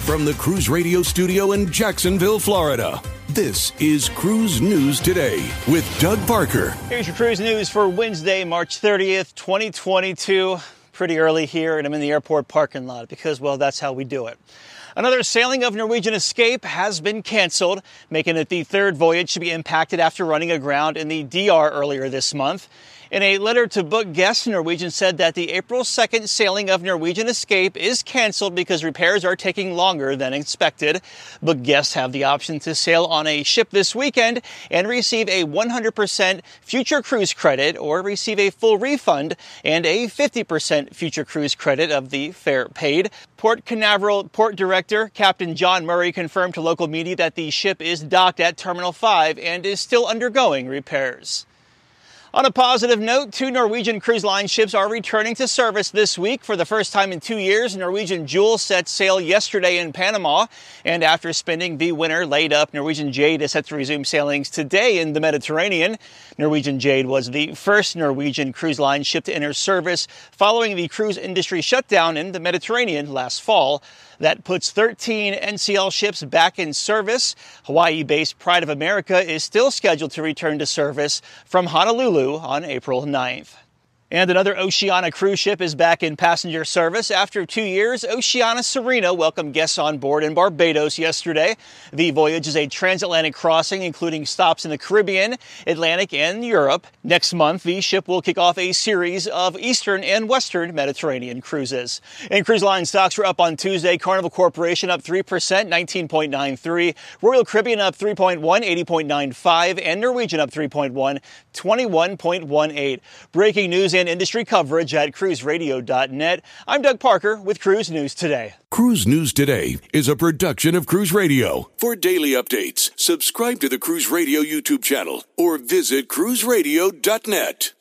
From the Cruise Radio studio in Jacksonville, Florida, this is Cruise News Today with Doug Parker. Here's your cruise news for Wednesday, March 30th, 2022. Pretty early here, and I'm in the airport parking lot because, well, that's how we do it. Another sailing of Norwegian Escape has been canceled, making it the third voyage to be impacted after running aground in the DR earlier this month. In a letter to book guests, Norwegian said that the April 2nd sailing of Norwegian Escape is canceled because repairs are taking longer than expected. Book guests have the option to sail on a ship this weekend and receive a 100% future cruise credit or receive a full refund and a 50% future cruise credit of the fare paid. Port Canaveral Port Director Captain John Murray confirmed to local media that the ship is docked at Terminal 5 and is still undergoing repairs. On a positive note, 2 Norwegian Cruise Line ships are returning to service this week. For the first time in 2 years, Norwegian Jewel set sail yesterday in Panama. And after spending the winter laid up, Norwegian Jade is set to resume sailings today in the Mediterranean. Norwegian Jade was the first Norwegian Cruise Line ship to enter service following the cruise industry shutdown in the Mediterranean last fall. That puts 13 NCL ships back in service. Hawaii-based Pride of America is still scheduled to return to service from Honolulu on April 9th. And another Oceania cruise ship is back in passenger service. After 2 years, Oceania Serena welcomed guests on board in Barbados yesterday. The voyage is a transatlantic crossing, including stops in the Caribbean, Atlantic, and Europe. Next month, the ship will kick off a series of Eastern and Western Mediterranean cruises. And cruise line stocks were up on Tuesday. Carnival Corporation up 3%, 19.93. Royal Caribbean up 3.1, 80.95. And Norwegian up 3.1, 21.18. Breaking news and industry coverage at cruiseradio.net. I'm Doug Parker with Cruise News Today. Cruise News Today is a production of Cruise Radio. For daily updates, subscribe to the Cruise Radio YouTube channel or visit cruiseradio.net.